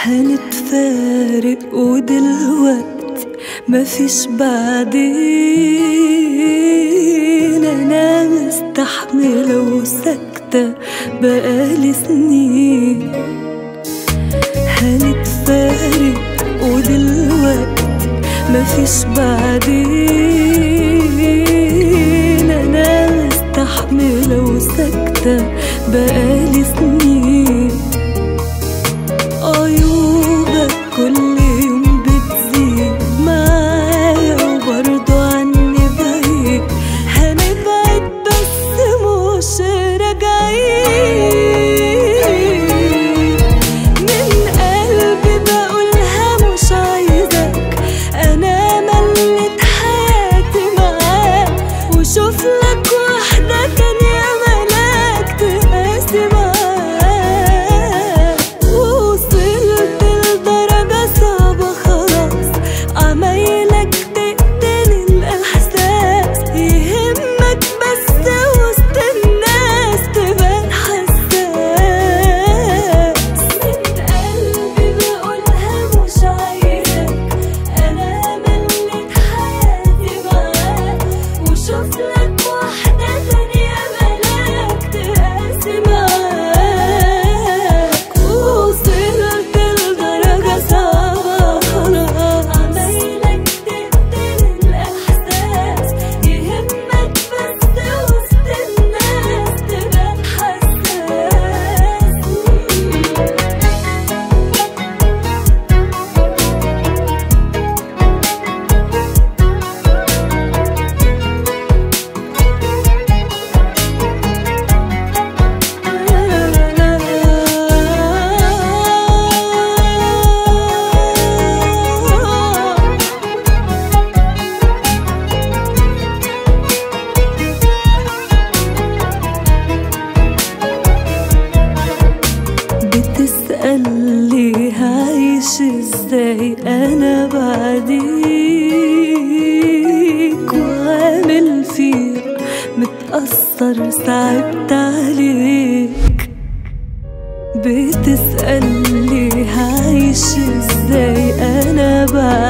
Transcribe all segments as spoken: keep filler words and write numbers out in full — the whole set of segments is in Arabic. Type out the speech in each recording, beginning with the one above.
هنتفارق ودلوقتي مفيش بعدين. انا مستحملة وساكتة بقالي سنين. هنتفارق ودلوقتي مفيش بعدين. انا مستحملة وساكتة بقالي سنين. عيوبك كل يوم بتزيد معايا وبرضو عني بعيد. هنبعد بس مش راجعين. من قلبي بقولها مش عايزك. انا مليت حياتي معاك وشوف لك واحدة تانية ملاك تقاسي معاك. بتسألني هعيش ازاي انا بعديك وعامل فيك متأثر صعبت عليك. بتسألني هعيش ازاي انا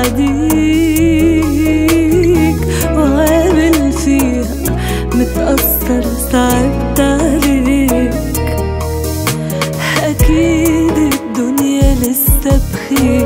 بعديك وعامل فيها متأثر صعبت عليك. أكيد الدنيا لسه بخير